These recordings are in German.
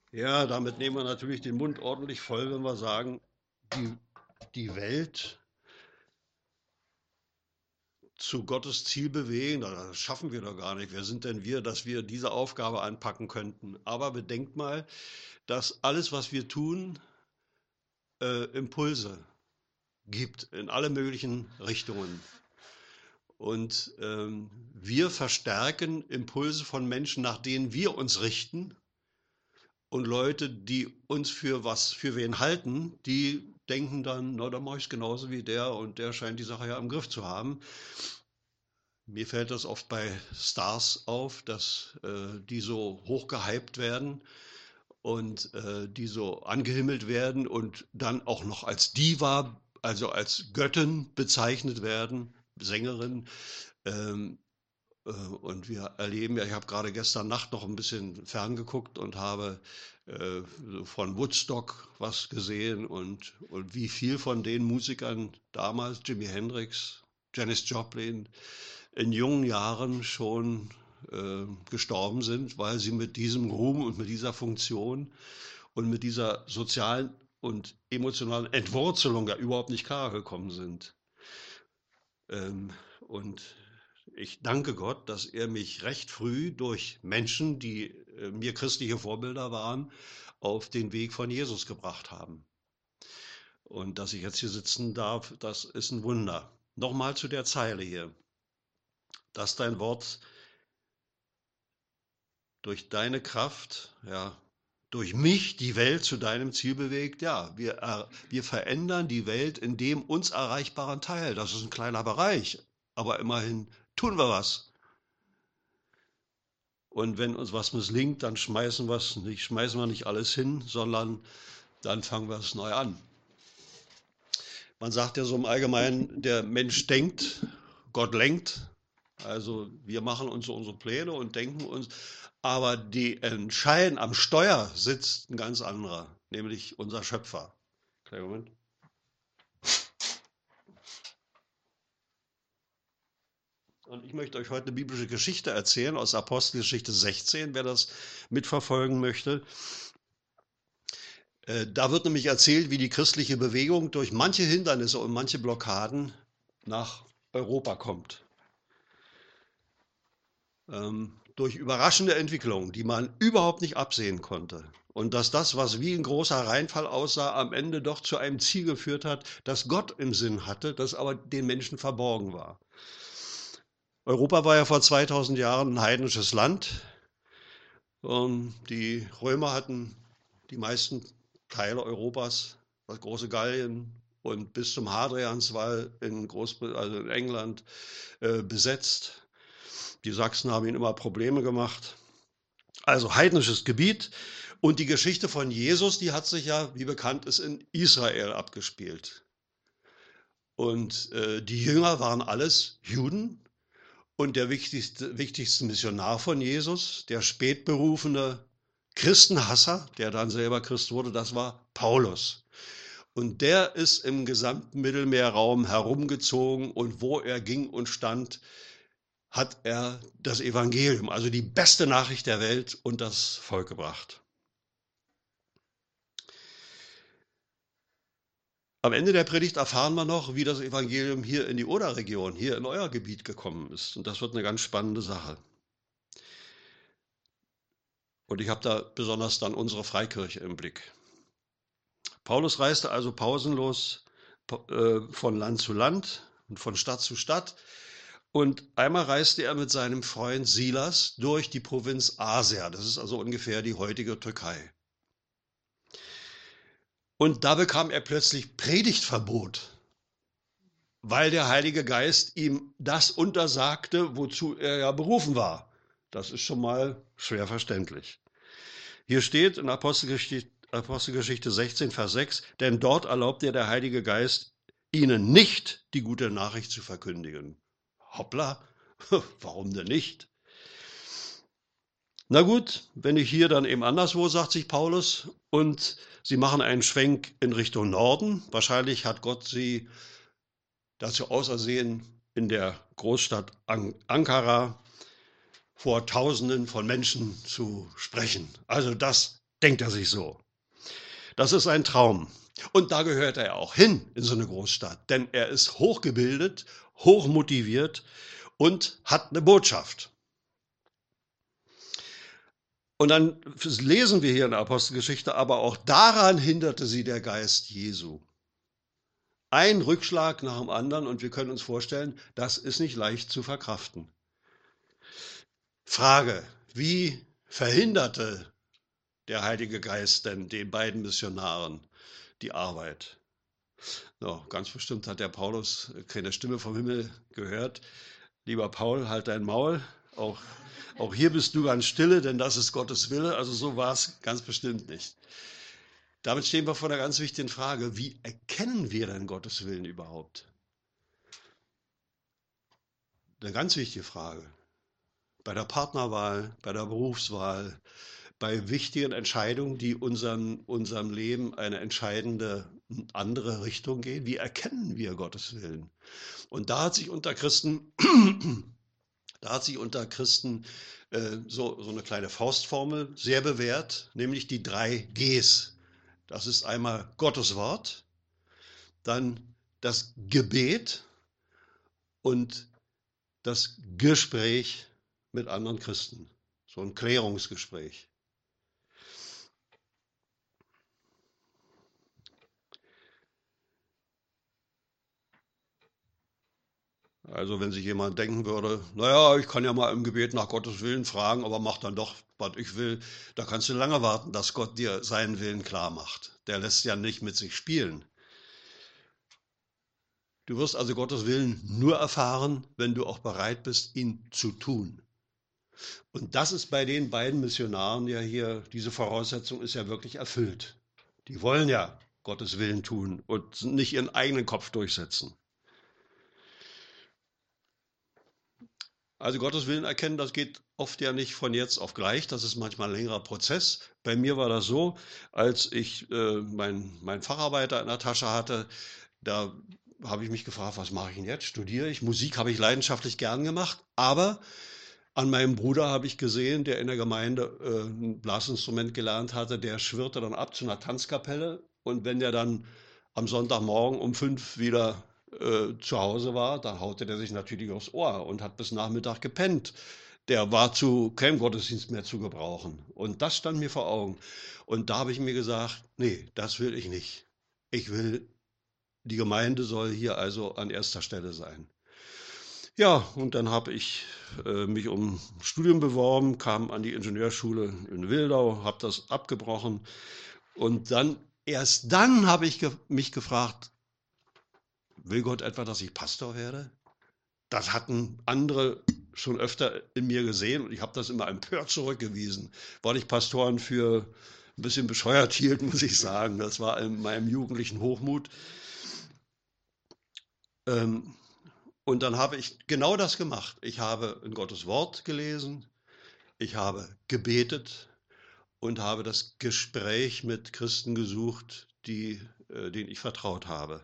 Ja, damit nehmen wir natürlich den Mund ordentlich voll, wenn wir sagen, die, die Welt zu Gottes Ziel bewegen. Das schaffen wir doch gar nicht. Wer sind denn wir, dass wir diese Aufgabe anpacken könnten? Aber bedenkt mal, dass alles, was wir tun, Impulse gibt in alle möglichen Richtungen. Und wir verstärken Impulse von Menschen, nach denen wir uns richten. Und Leute, die uns für wen halten, die denken dann, na, dann mache ich es genauso wie der und der scheint die Sache ja im Griff zu haben. Mir fällt das oft bei Stars auf, dass die so hoch gehypt werden und die so angehimmelt werden und dann auch noch als Diva, also als Göttin bezeichnet werden, Sängerin. Ähm, und wir erleben ja, ich habe gerade gestern Nacht noch ein bisschen ferngeguckt und habe so von Woodstock was gesehen und wie viel von den Musikern damals, Jimi Hendrix, Janis Joplin, in jungen Jahren schon gestorben sind, weil sie mit diesem Ruhm und mit dieser Funktion und mit dieser sozialen und emotionalen Entwurzelung ja überhaupt nicht klargekommen sind. Und ich danke Gott, dass er mich recht früh durch Menschen, die mir christliche Vorbilder waren, auf den Weg von Jesus gebracht haben. Und dass ich jetzt hier sitzen darf, das ist ein Wunder. Nochmal zu der Zeile hier, dass dein Wort durch deine Kraft, ja, durch mich die Welt zu deinem Ziel bewegt. Ja, wir verändern die Welt in dem uns erreichbaren Teil. Das ist ein kleiner Bereich, aber immerhin tun wir was. Und wenn uns was misslingt, dann schmeißen wir nicht alles hin, sondern dann fangen wir es neu an. Man sagt ja so im Allgemeinen, der Mensch denkt, Gott lenkt. Also wir machen uns so unsere Pläne und denken uns, aber die entscheiden, am Steuer sitzt ein ganz anderer, nämlich unser Schöpfer. Kleinen Moment. Und ich möchte euch heute eine biblische Geschichte erzählen aus Apostelgeschichte 16, wer das mitverfolgen möchte. Da wird nämlich erzählt, wie die christliche Bewegung durch manche Hindernisse und manche Blockaden nach Europa kommt. Durch überraschende Entwicklungen, die man überhaupt nicht absehen konnte. Und dass das, was wie ein großer Reinfall aussah, am Ende doch zu einem Ziel geführt hat, das Gott im Sinn hatte, das aber den Menschen verborgen war. Europa war ja vor 2000 Jahren ein heidnisches Land. Die Römer hatten die meisten Teile Europas, das große Gallien und bis zum Hadrianswall also in England, besetzt. Die Sachsen haben ihnen immer Probleme gemacht. Also heidnisches Gebiet. Und die Geschichte von Jesus, die hat sich ja, wie bekannt ist, in Israel abgespielt. Und die Jünger waren alles Juden. Und der wichtigste Missionar von Jesus, der spätberufene Christenhasser, der dann selber Christ wurde, das war Paulus. Und der ist im gesamten Mittelmeerraum herumgezogen und wo er ging und stand, hat er das Evangelium, also die beste Nachricht der Welt, und das Volk gebracht. Am Ende der Predigt erfahren wir noch, wie das Evangelium hier in die Oder-Region, hier in euer Gebiet gekommen ist. Und das wird eine ganz spannende Sache. Und ich habe da besonders dann unsere Freikirche im Blick. Paulus reiste also pausenlos von Land zu Land und von Stadt zu Stadt. Und einmal reiste er mit seinem Freund Silas durch die Provinz Asia. Das ist also ungefähr die heutige Türkei. Und da bekam er plötzlich Predigtverbot, weil der Heilige Geist ihm das untersagte, wozu er ja berufen war. Das ist schon mal schwer verständlich. Hier steht in Apostelgeschichte 16, Vers 6, denn dort erlaubt dir der Heilige Geist, ihnen nicht die gute Nachricht zu verkündigen. Hoppla, warum denn nicht? Na gut, wenn ich hier dann eben anderswo, sagt sich Paulus, und sie machen einen Schwenk in Richtung Norden. Wahrscheinlich hat Gott sie dazu ausersehen, in der Großstadt Ankara vor Tausenden von Menschen zu sprechen. Also das denkt er sich so. Das ist ein Traum. Und da gehört er auch hin, in so eine Großstadt. Denn er ist hochgebildet, hochmotiviert und hat eine Botschaft. Und dann lesen wir hier in der Apostelgeschichte, aber auch daran hinderte sie der Geist Jesu. Ein Rückschlag nach dem anderen und wir können uns vorstellen, das ist nicht leicht zu verkraften. Frage, wie verhinderte der Heilige Geist denn den beiden Missionaren die Arbeit? Ja, ganz bestimmt hat der Paulus keine Stimme vom Himmel gehört. Lieber Paul, halt dein Maul. Auch hier bist du ganz stille, denn das ist Gottes Wille. Also so war es ganz bestimmt nicht. Damit stehen wir vor einer ganz wichtigen Frage. Wie erkennen wir denn Gottes Willen überhaupt? Eine ganz wichtige Frage. Bei der Partnerwahl, bei der Berufswahl, bei wichtigen Entscheidungen, die unserem Leben eine entscheidende andere Richtung gehen. Wie erkennen wir Gottes Willen? Und da hat sich unter Christen so eine kleine Faustformel sehr bewährt, nämlich die 3 Gs. Das ist einmal Gottes Wort, dann das Gebet und das Gespräch mit anderen Christen. So ein Klärungsgespräch. Also wenn sich jemand denken würde, naja, ich kann ja mal im Gebet nach Gottes Willen fragen, aber mach dann doch, was ich will, da kannst du lange warten, dass Gott dir seinen Willen klar macht. Der lässt ja nicht mit sich spielen. Du wirst also Gottes Willen nur erfahren, wenn du auch bereit bist, ihn zu tun. Und das ist bei den beiden Missionaren ja hier, diese Voraussetzung ist ja wirklich erfüllt. Die wollen ja Gottes Willen tun und nicht ihren eigenen Kopf durchsetzen. Also Gottes Willen erkennen, das geht oft ja nicht von jetzt auf gleich, das ist manchmal ein längerer Prozess. Bei mir war das so, als ich meinen Facharbeiter in der Tasche hatte, da habe ich mich gefragt, was mache ich denn jetzt? Studiere ich? Musik habe ich leidenschaftlich gern gemacht, aber an meinem Bruder habe ich gesehen, der in der Gemeinde ein Blasinstrument gelernt hatte, der schwirrte dann ab zu einer Tanzkapelle und wenn der dann am Sonntagmorgen um 5 wieder zu Hause war, dann haute der sich natürlich aufs Ohr und hat bis Nachmittag gepennt. Der war zu keinem Gottesdienst mehr zu gebrauchen. Und das stand mir vor Augen. Und da habe ich mir gesagt, nee, das will ich nicht. Ich will, die Gemeinde soll hier also an erster Stelle sein. Ja, und dann habe ich mich um Studium beworben, kam an die Ingenieurschule in Wildau, habe das abgebrochen und erst dann habe ich mich gefragt, will Gott etwa, dass ich Pastor werde? Das hatten andere schon öfter in mir gesehen und ich habe das immer empört zurückgewiesen, weil ich Pastoren für ein bisschen bescheuert hielt, muss ich sagen. Das war in meinem jugendlichen Hochmut. Und dann habe ich genau das gemacht. Ich habe in Gottes Wort gelesen, ich habe gebetet und habe das Gespräch mit Christen gesucht, denen ich vertraut habe.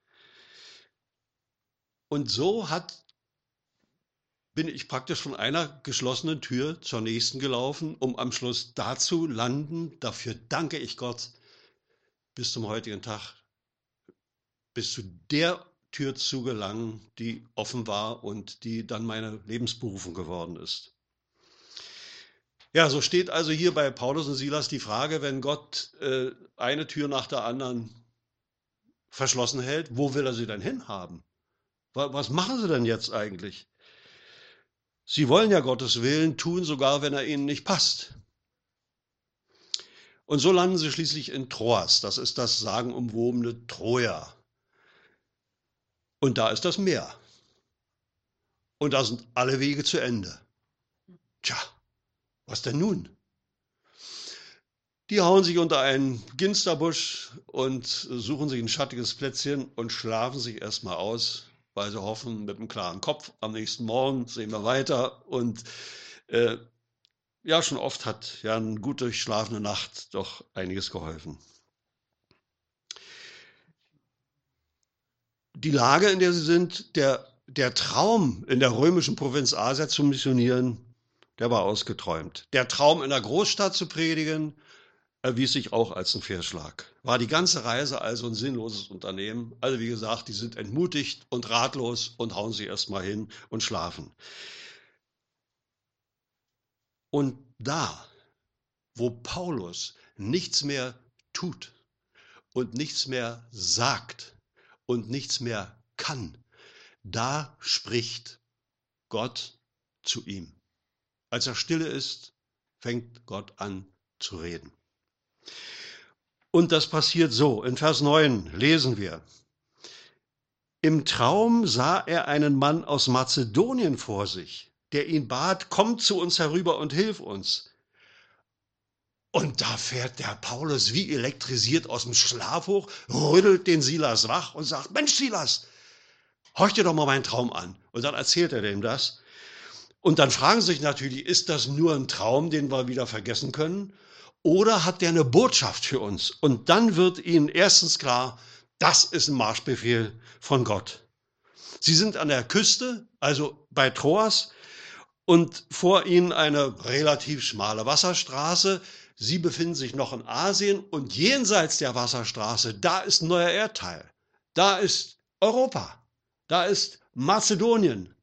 Und so bin ich praktisch von einer geschlossenen Tür zur nächsten gelaufen, um am Schluss da zu landen. Dafür danke ich Gott bis zum heutigen Tag, bis zu der Tür zu gelangen, die offen war und die dann meine Lebensberufung geworden ist. Ja, so steht also hier bei Paulus und Silas die Frage, wenn Gott eine Tür nach der anderen verschlossen hält, wo will er sie denn hinhaben? Was machen sie denn jetzt eigentlich? Sie wollen ja Gottes Willen tun, sogar wenn er ihnen nicht passt. Und so landen sie schließlich in Troas. Das ist das sagenumwobene Troja. Und da ist das Meer. Und da sind alle Wege zu Ende. Tja, was denn nun? Die hauen sich unter einen Ginsterbusch und suchen sich ein schattiges Plätzchen und schlafen sich erstmal aus, weil sie hoffen, mit einem klaren Kopf am nächsten Morgen sehen wir weiter. Und ja, schon oft hat ja eine gut durchschlafene Nacht doch einiges geholfen. Die Lage, in der sie sind, der Traum, in der römischen Provinz Asia zu missionieren, der war ausgeträumt. Der Traum, in der Großstadt zu predigen, erwies sich auch als ein Fehlschlag. War die ganze Reise also ein sinnloses Unternehmen. Also wie gesagt, die sind entmutigt und ratlos und hauen sich erstmal hin und schlafen. Und da, wo Paulus nichts mehr tut und nichts mehr sagt und nichts mehr kann, da spricht Gott zu ihm. Als er stille ist, fängt Gott an zu reden. Und das passiert so. In Vers 9 lesen wir: Im Traum sah er einen Mann aus Mazedonien vor sich, der ihn bat, komm zu uns herüber und hilf uns. Und da fährt der Paulus wie elektrisiert aus dem Schlaf hoch, rüttelt den Silas wach und sagt, Mensch Silas, horch dir doch mal meinen Traum an. Und dann erzählt er dem das. Und dann fragen sie sich natürlich, ist das nur ein Traum, den wir wieder vergessen können? Oder hat der eine Botschaft für uns? Und dann wird ihnen erstens klar, das ist ein Marschbefehl von Gott. Sie sind an der Küste, also bei Troas, und vor ihnen eine relativ schmale Wasserstraße. Sie befinden sich noch in Asien und jenseits der Wasserstraße, da ist ein neuer Erdteil. Da ist Europa. Da ist Mazedonien.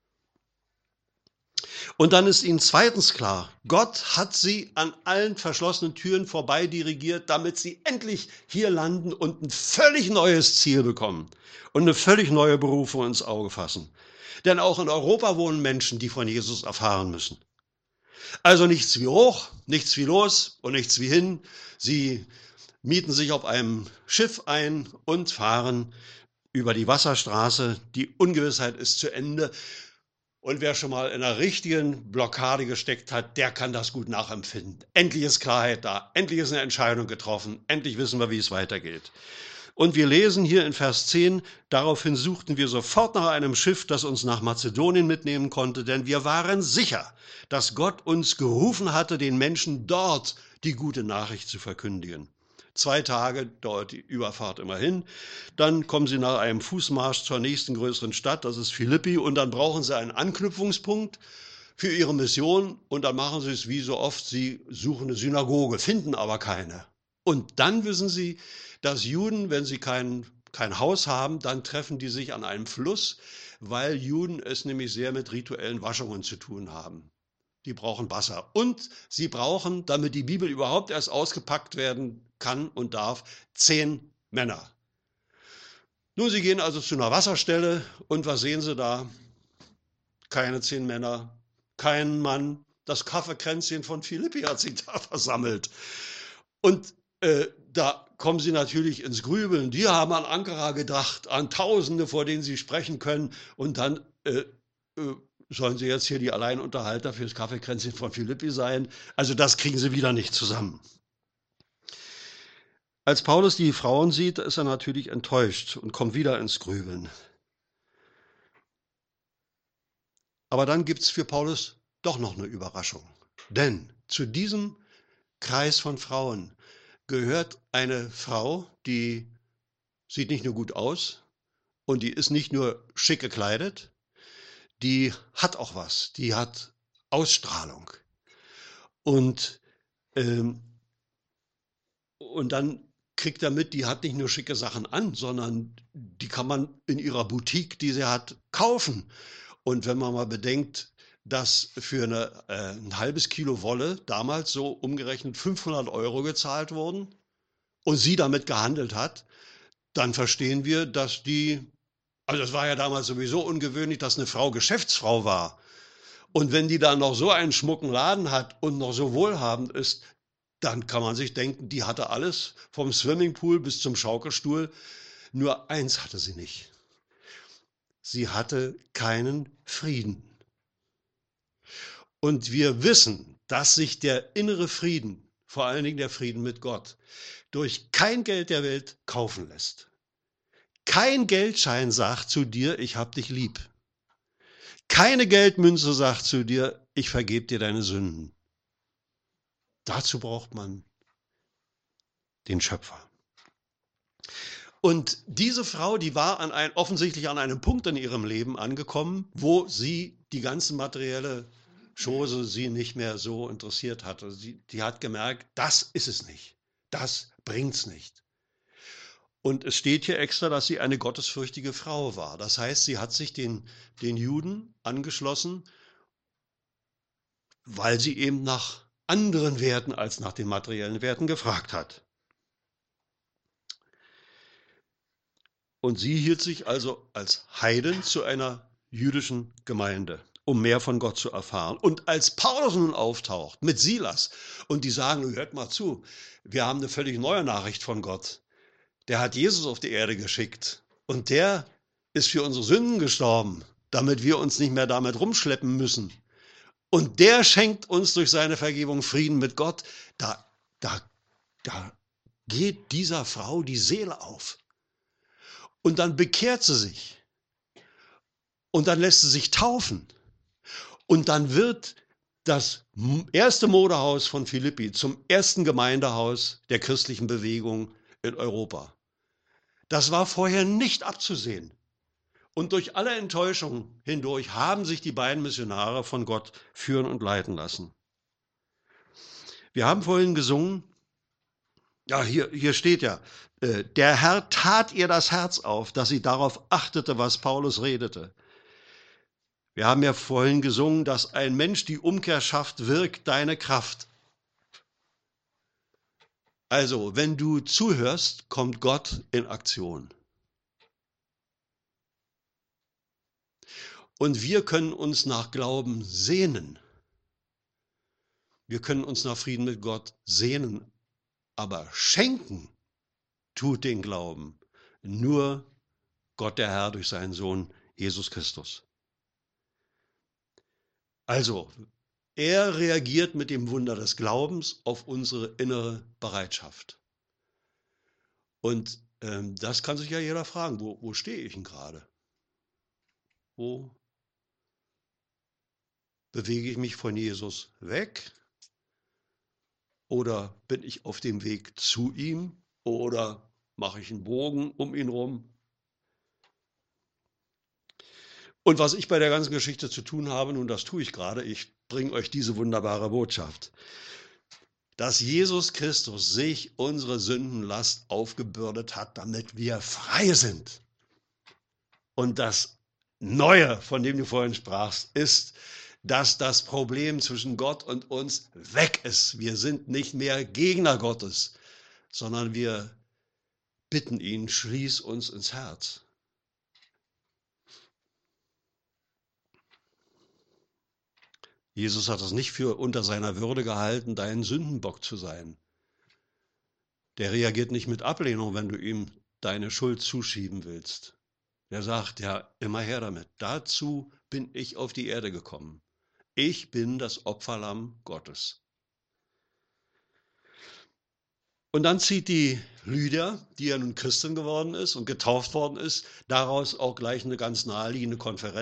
Und dann ist ihnen zweitens klar, Gott hat sie an allen verschlossenen Türen vorbei dirigiert, damit sie endlich hier landen und ein völlig neues Ziel bekommen und eine völlig neue Berufung ins Auge fassen. Denn auch in Europa wohnen Menschen, die von Jesus erfahren müssen. Also nichts wie hoch, nichts wie los und nichts wie hin. Sie mieten sich auf einem Schiff ein und fahren über die Wasserstraße. Die Ungewissheit ist zu Ende. Und wer schon mal in einer richtigen Blockade gesteckt hat, der kann das gut nachempfinden. Endlich ist Klarheit da, endlich ist eine Entscheidung getroffen, endlich wissen wir, wie es weitergeht. Und wir lesen hier in Vers 10, daraufhin suchten wir sofort nach einem Schiff, das uns nach Mazedonien mitnehmen konnte, denn wir waren sicher, dass Gott uns gerufen hatte, den Menschen dort die gute Nachricht zu verkündigen. 2 Tage dauert die Überfahrt immerhin. Dann kommen sie nach einem Fußmarsch zur nächsten größeren Stadt, das ist Philippi, und dann brauchen sie einen Anknüpfungspunkt für ihre Mission und dann machen sie es wie so oft, sie suchen eine Synagoge, finden aber keine. Und dann wissen sie, dass Juden, wenn sie kein Haus haben, dann treffen die sich an einem Fluss, weil Juden es nämlich sehr mit rituellen Waschungen zu tun haben. Die brauchen Wasser. Und sie brauchen, damit die Bibel überhaupt erst ausgepackt werden kann und darf, 10 Männer. Nun, sie gehen also zu einer Wasserstelle und was sehen sie da? Keine 10 Männer, keinen Mann. Das Kaffekränzchen von Philippi hat sich da versammelt. Und da kommen sie natürlich ins Grübeln. Die haben an Ankara gedacht, an Tausende, vor denen sie sprechen können. Und dann sollen sie jetzt hier die Alleinunterhalter für das Kaffeekränzchen von Philippi sein. Also das kriegen sie wieder nicht zusammen. Als Paulus die Frauen sieht, ist er natürlich enttäuscht und kommt wieder ins Grübeln. Aber dann gibt es für Paulus doch noch eine Überraschung. Denn zu diesem Kreis von Frauen gehört eine Frau, die sieht nicht nur gut aus und die ist nicht nur schick gekleidet, die hat auch was, die hat Ausstrahlung. Und dann kriegt er mit, die hat nicht nur schicke Sachen an, sondern die kann man in ihrer Boutique, die sie hat, kaufen. Und wenn man mal bedenkt, dass für ein halbes Kilo Wolle damals so umgerechnet 500 € gezahlt wurden und sie damit gehandelt hat, dann verstehen wir, dass also es war ja damals sowieso ungewöhnlich, dass eine Frau Geschäftsfrau war. Und wenn die dann noch so einen schmucken Laden hat und noch so wohlhabend ist, dann kann man sich denken, die hatte alles, vom Swimmingpool bis zum Schaukelstuhl. Nur eins hatte sie nicht. Sie hatte keinen Frieden. Und wir wissen, dass sich der innere Frieden, vor allen Dingen der Frieden mit Gott, durch kein Geld der Welt kaufen lässt. Kein Geldschein sagt zu dir, ich hab dich lieb. Keine Geldmünze sagt zu dir, ich vergebe dir deine Sünden. Dazu braucht man den Schöpfer. Und diese Frau, die war offensichtlich an einem Punkt in ihrem Leben angekommen, wo sie die ganze materielle Chose sie nicht mehr so interessiert hatte. Die hat gemerkt, das ist es nicht. Das bringt's nicht. Und es steht hier extra, dass sie eine gottesfürchtige Frau war. Das heißt, sie hat sich den Juden angeschlossen, weil sie eben nach anderen Werten als nach den materiellen Werten gefragt hat. Und sie hielt sich also als Heiden zu einer jüdischen Gemeinde, um mehr von Gott zu erfahren. Und als Paulus nun auftaucht mit Silas und die sagen, hört mal zu, wir haben eine völlig neue Nachricht von Gott. Der hat Jesus auf die Erde geschickt und der ist für unsere Sünden gestorben, damit wir uns nicht mehr damit rumschleppen müssen. Und der schenkt uns durch seine Vergebung Frieden mit Gott. Da geht dieser Frau die Seele auf. Und dann bekehrt sie sich. Und dann lässt sie sich taufen. Und dann wird das erste Modehaus von Philippi zum ersten Gemeindehaus der christlichen Bewegung in Europa. Das war vorher nicht abzusehen. Und durch alle Enttäuschungen hindurch haben sich die beiden Missionare von Gott führen und leiten lassen. Wir haben vorhin gesungen, ja, hier steht ja, der Herr tat ihr das Herz auf, dass sie darauf achtete, was Paulus redete. Wir haben ja vorhin gesungen, dass ein Mensch die Umkehr schafft, wirkt deine Kraft. Also, wenn du zuhörst, kommt Gott in Aktion. Und wir können uns nach Glauben sehnen. Wir können uns nach Frieden mit Gott sehnen, aber schenken tut den Glauben nur Gott der Herr durch seinen Sohn Jesus Christus. Also, er reagiert mit dem Wunder des Glaubens auf unsere innere Bereitschaft. Und das kann sich ja jeder fragen, wo stehe ich denn gerade? Wo bewege ich mich von Jesus weg? Oder bin ich auf dem Weg zu ihm? Oder mache ich einen Bogen um ihn rum? Und was ich bei der ganzen Geschichte zu tun habe, nun das tue ich gerade, ich bringe euch diese wunderbare Botschaft, dass Jesus Christus sich unsere Sündenlast aufgebürdet hat, damit wir frei sind. Und das Neue, von dem du vorhin sprachst, ist, dass das Problem zwischen Gott und uns weg ist. Wir sind nicht mehr Gegner Gottes, sondern wir bitten ihn, schließ uns ins Herz. Jesus hat es nicht für unter seiner Würde gehalten, dein Sündenbock zu sein. Der reagiert nicht mit Ablehnung, wenn du ihm deine Schuld zuschieben willst. Der sagt, ja, immer her damit. Dazu bin ich auf die Erde gekommen. Ich bin das Opferlamm Gottes. Und dann zieht die Lydia, die ja nun Christin geworden ist und getauft worden ist, daraus auch gleich eine ganz naheliegende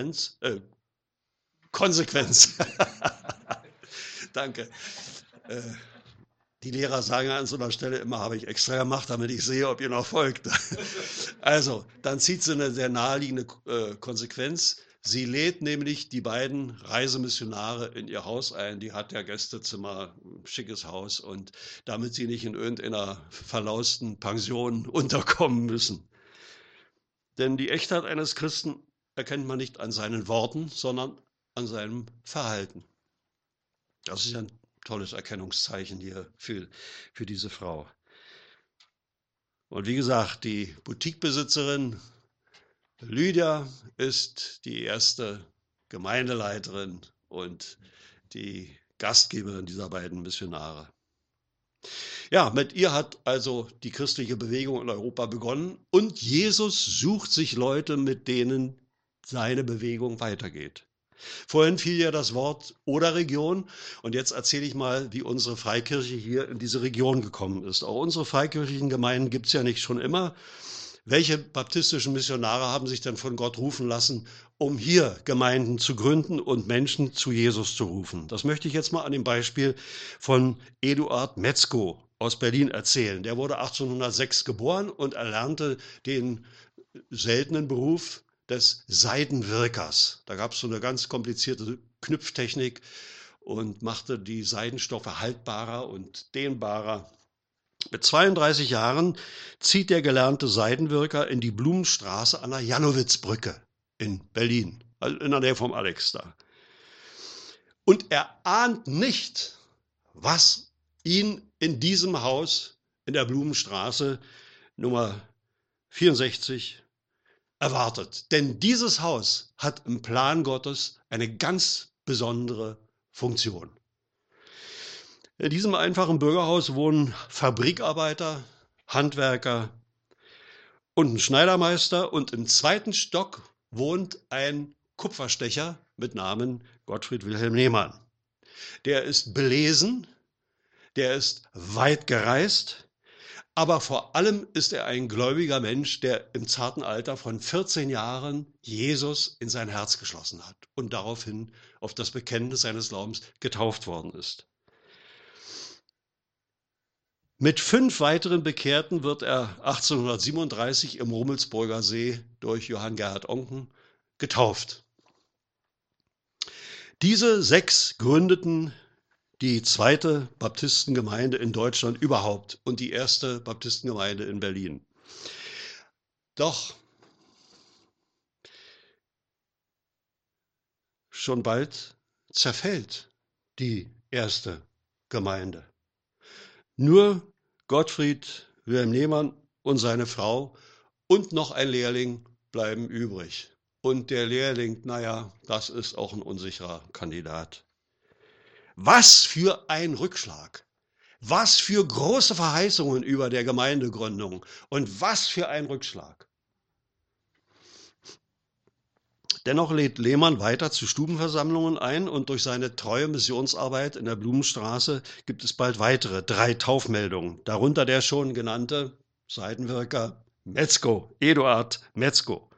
Konsequenz. Danke. Die Lehrer sagen an so einer Stelle immer, habe ich extra gemacht, damit ich sehe, ob ihr noch folgt. Also, dann zieht sie eine sehr naheliegende Konsequenz. Sie lädt nämlich die beiden Reisemissionare in ihr Haus ein. Die hat ja Gästezimmer, ein schickes Haus, und damit sie nicht in irgendeiner verlausten Pension unterkommen müssen. Denn die Echtheit eines Christen erkennt man nicht an seinen Worten, sondern an seinem Verhalten. Das ist ja ein tolles Erkennungszeichen hier für diese Frau. Und wie gesagt, die Boutiquebesitzerin Lydia ist die erste Gemeindeleiterin und die Gastgeberin dieser beiden Missionare. Ja, mit ihr hat also die christliche Bewegung in Europa begonnen und Jesus sucht sich Leute, mit denen seine Bewegung weitergeht. Vorhin fiel ja das Wort Oder-Region und jetzt erzähle ich mal, wie unsere Freikirche hier in diese Region gekommen ist. Auch unsere freikirchlichen Gemeinden gibt es ja nicht schon immer. Welche baptistischen Missionare haben sich denn von Gott rufen lassen, um hier Gemeinden zu gründen und Menschen zu Jesus zu rufen? Das möchte ich jetzt mal an dem Beispiel von Eduard Metzko aus Berlin erzählen. Der wurde 1806 geboren und erlernte den seltenen Beruf des Seidenwirkers. Da gab es so eine ganz komplizierte Knüpftechnik und machte die Seidenstoffe haltbarer und dehnbarer. Mit 32 Jahren zieht der gelernte Seidenwirker in die Blumenstraße an der Jannowitzbrücke in Berlin, also in der Nähe vom Alex da. Und er ahnt nicht, was ihn in diesem Haus in der Blumenstraße Nummer 64 erwartet. Denn dieses Haus hat im Plan Gottes eine ganz besondere Funktion. In diesem einfachen Bürgerhaus wohnen Fabrikarbeiter, Handwerker und ein Schneidermeister, und im 2. Stock wohnt ein Kupferstecher mit Namen Gottfried Wilhelm Lehmann. Der ist belesen, der ist weit gereist, aber vor allem ist er ein gläubiger Mensch, der im zarten Alter von 14 Jahren Jesus in sein Herz geschlossen hat und daraufhin auf das Bekenntnis seines Glaubens getauft worden ist. Mit 5 weiteren Bekehrten wird er 1837 im Rummelsburger See durch Johann Gerhard Oncken getauft. Diese 6 gründeten die 2. Baptistengemeinde in Deutschland überhaupt und die 1. Baptistengemeinde in Berlin. Doch schon bald zerfällt die 1. Gemeinde. Nur Gottfried Wilhelm Lehmann und seine Frau und noch ein Lehrling bleiben übrig. Und der Lehrling, naja, das ist auch ein unsicherer Kandidat. Was für ein Rückschlag! Was für große Verheißungen über der Gemeindegründung und was für ein Rückschlag! Dennoch lädt Lehmann weiter zu Stubenversammlungen ein und durch seine treue Missionsarbeit in der Blumenstraße gibt es bald weitere 3 Taufmeldungen, darunter der schon genannte Seidenwirker Metzko, Eduard Metzko.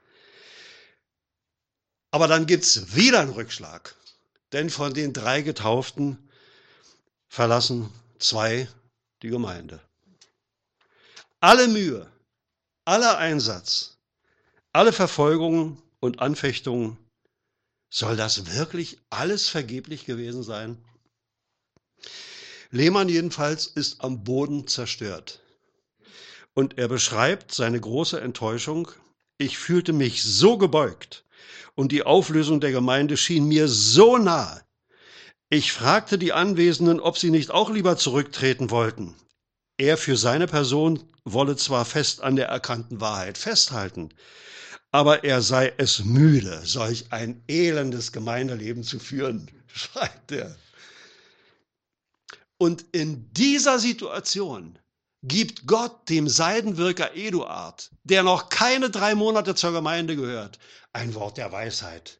Aber dann gibt es wieder einen Rückschlag, denn von den 3 Getauften verlassen 2 die Gemeinde. Alle Mühe, aller Einsatz, alle Verfolgungen und Anfechtungen, soll das wirklich alles vergeblich gewesen sein? Lehmann jedenfalls ist am Boden zerstört. Und er beschreibt seine große Enttäuschung: Ich fühlte mich so gebeugt und die Auflösung der Gemeinde schien mir so nahe. Ich fragte die Anwesenden, ob sie nicht auch lieber zurücktreten wollten. Er für seine Person wolle zwar fest an der erkannten Wahrheit festhalten, aber er sei es müde, solch ein elendes Gemeindeleben zu führen, schreibt er. Und in dieser Situation gibt Gott dem Seidenwirker Eduard, der noch keine 3 Monate zur Gemeinde gehört, ein Wort der Weisheit.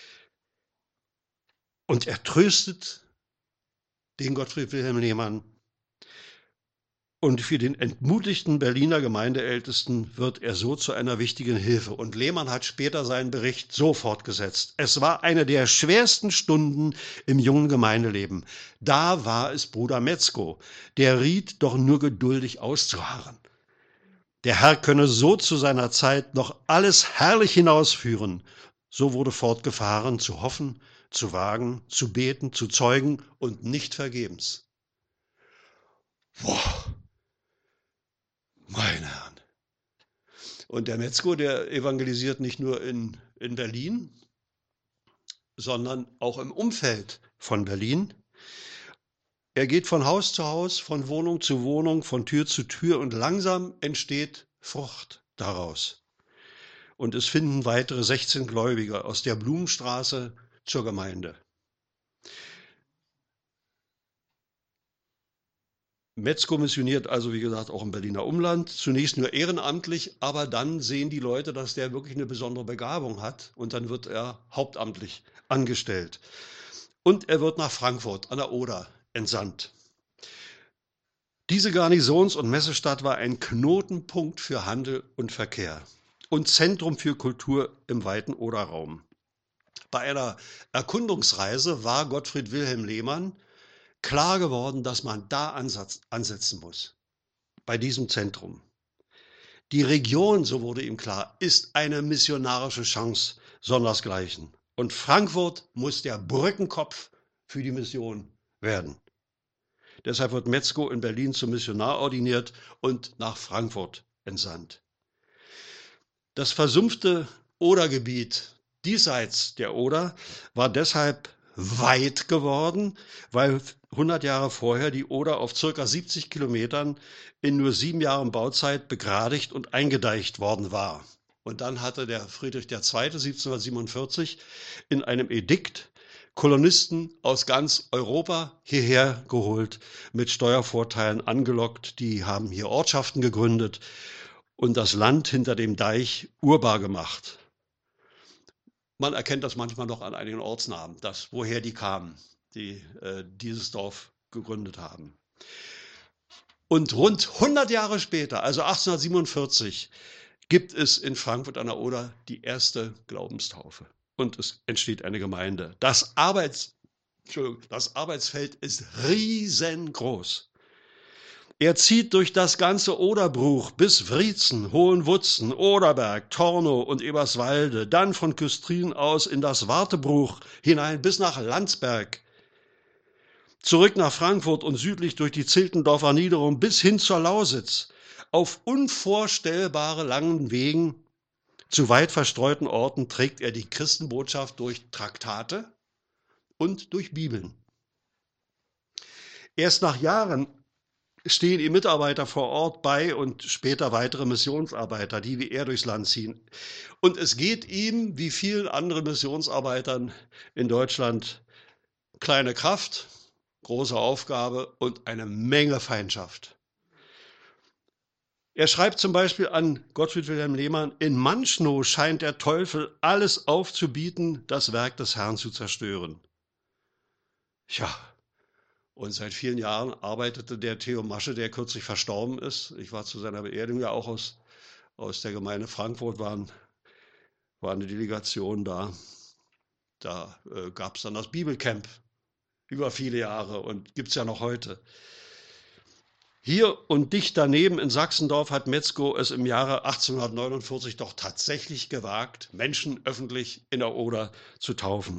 Und er tröstet den Gottfried Wilhelm Lehmann. Und für den entmutigten Berliner Gemeindeältesten wird er so zu einer wichtigen Hilfe. Und Lehmann hat später seinen Bericht so fortgesetzt: Es war eine der schwersten Stunden im jungen Gemeindeleben. Da war es Bruder Metzko, der riet, doch nur geduldig auszuharren. Der Herr könne so zu seiner Zeit noch alles herrlich hinausführen. So wurde fortgefahren, zu hoffen, zu wagen, zu beten, zu zeugen und nicht vergebens. Boah. Meine Herren. Und der Metzko, der evangelisiert nicht nur in Berlin, sondern auch im Umfeld von Berlin. Er geht von Haus zu Haus, von Wohnung zu Wohnung, von Tür zu Tür, und langsam entsteht Frucht daraus. Und es finden weitere 16 Gläubige aus der Blumenstraße zur Gemeinde. Metzko missioniert also, wie gesagt, auch im Berliner Umland, zunächst nur ehrenamtlich, aber dann sehen die Leute, dass der wirklich eine besondere Begabung hat, und dann wird er hauptamtlich angestellt. Und er wird nach Frankfurt an der Oder entsandt. Diese Garnisons- und Messestadt war ein Knotenpunkt für Handel und Verkehr und Zentrum für Kultur im weiten Oderraum. Bei einer Erkundungsreise war Gottfried Wilhelm Lehmann klar geworden, dass man da ansetzen muss, bei diesem Zentrum. Die Region, so wurde ihm klar, ist eine missionarische Chance sondersgleichen. Und Frankfurt muss der Brückenkopf für die Mission werden. Deshalb wird Metzger in Berlin zum Missionar ordiniert und nach Frankfurt entsandt. Das versumpfte Odergebiet diesseits der Oder war deshalb weit geworden, weil 100 Jahre vorher die Oder auf ca. 70 Kilometern in nur 7 Jahren Bauzeit begradigt und eingedeicht worden war. Und dann hatte der Friedrich II. 1747 in einem Edikt Kolonisten aus ganz Europa hierher geholt, mit Steuervorteilen angelockt. Die haben hier Ortschaften gegründet und das Land hinter dem Deich urbar gemacht. Man erkennt das manchmal noch an einigen Ortsnamen, woher die kamen, die dieses Dorf gegründet haben. Und rund 100 Jahre später, also 1847, gibt es in Frankfurt an der Oder die erste Glaubenstaufe. Und es entsteht eine Gemeinde. Das Arbeitsfeld ist riesengroß. Er zieht durch das ganze Oderbruch bis Wriezen, Hohenwutzen, Oderberg, Tornow und Eberswalde, dann von Küstrin aus in das Wartebruch hinein bis nach Landsberg, zurück nach Frankfurt und südlich durch die Ziltendorfer Niederung bis hin zur Lausitz, auf unvorstellbare langen Wegen zu weit verstreuten Orten trägt er die Christenbotschaft durch Traktate und durch Bibeln. Erst nach Jahren stehen ihm Mitarbeiter vor Ort bei und später weitere Missionsarbeiter, die wie er durchs Land ziehen. Und es geht ihm, wie vielen anderen Missionsarbeitern in Deutschland, kleine Kraft, große Aufgabe und eine Menge Feindschaft. Er schreibt zum Beispiel an Gottfried Wilhelm Lehmann, in Manschnow scheint der Teufel alles aufzubieten, das Werk des Herrn zu zerstören. Ja, und seit vielen Jahren arbeitete der Theo Masche, der kürzlich verstorben ist. Ich war zu seiner Beerdigung ja auch aus der Gemeinde Frankfurt, war eine Delegation da. Da gab es dann das Bibelcamp über viele Jahre und gibt es ja noch heute. Hier und dicht daneben in Sachsendorf hat Metzger es im Jahre 1849 doch tatsächlich gewagt, Menschen öffentlich in der Oder zu taufen.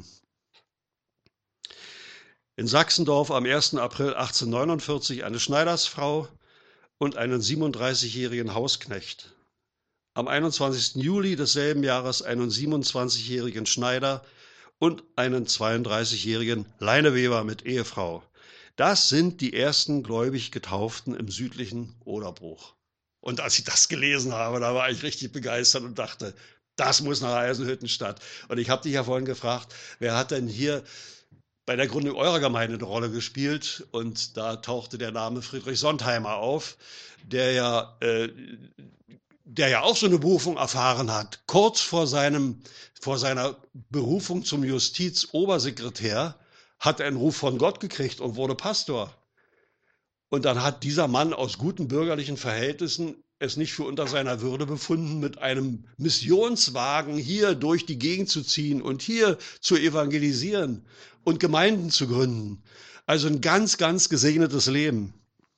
In Sachsendorf am 1. April 1849 eine Schneidersfrau und einen 37-jährigen Hausknecht. Am 21. Juli desselben Jahres einen 27-jährigen Schneider und einen 32-jährigen Leineweber mit Ehefrau. Das sind die ersten gläubig Getauften im südlichen Oderbruch. Und als ich das gelesen habe, da war ich richtig begeistert und dachte, das muss nach Eisenhüttenstadt. Und ich habe dich ja vorhin gefragt, wer hat denn hier bei der Gründung eurer Gemeinde eine Rolle gespielt? Und da tauchte der Name Friedrich Sontheimer auf, der ja auch so eine Berufung erfahren hat. Kurz vor seiner Berufung zum Justizobersekretär hat er einen Ruf von Gott gekriegt und wurde Pastor. Und dann hat dieser Mann aus guten bürgerlichen Verhältnissen es nicht für unter seiner Würde befunden, mit einem Missionswagen hier durch die Gegend zu ziehen und hier zu evangelisieren und Gemeinden zu gründen. Also ein ganz, ganz gesegnetes Leben.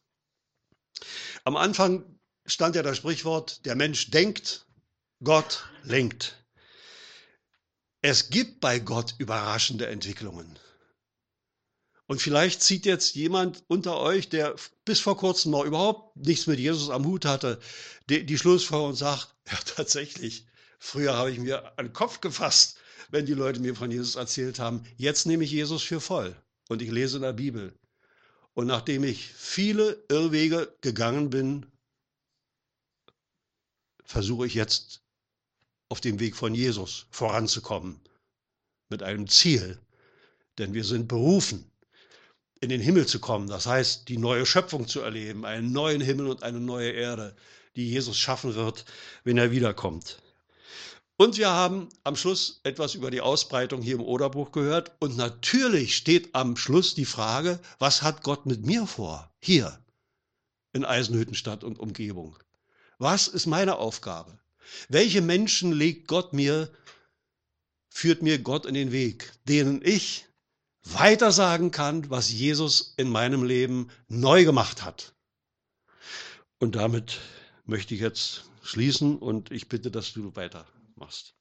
Am Anfang stand ja das Sprichwort, der Mensch denkt, Gott lenkt. Es gibt bei Gott überraschende Entwicklungen. Und vielleicht zieht jetzt jemand unter euch, der bis vor kurzem noch überhaupt nichts mit Jesus am Hut hatte, die Schlussfolgerung und sagt, ja tatsächlich, früher habe ich mir an den Kopf gefasst, wenn die Leute mir von Jesus erzählt haben. Jetzt nehme ich Jesus für voll und ich lese in der Bibel. Und nachdem ich viele Irrwege gegangen bin, versuche ich jetzt auf dem Weg von Jesus voranzukommen, mit einem Ziel. Denn wir sind berufen, in den Himmel zu kommen, das heißt, die neue Schöpfung zu erleben, einen neuen Himmel und eine neue Erde, die Jesus schaffen wird, wenn er wiederkommt. Und wir haben am Schluss etwas über die Ausbreitung hier im Oderbruch gehört. Und natürlich steht am Schluss die Frage, was hat Gott mit mir vor, hier in Eisenhüttenstadt und Umgebung? Was ist meine Aufgabe? Welche Menschen führt mir Gott in den Weg, denen ich weitersagen kann, was Jesus in meinem Leben neu gemacht hat? Und damit möchte ich jetzt schließen und ich bitte, dass du weitermachst.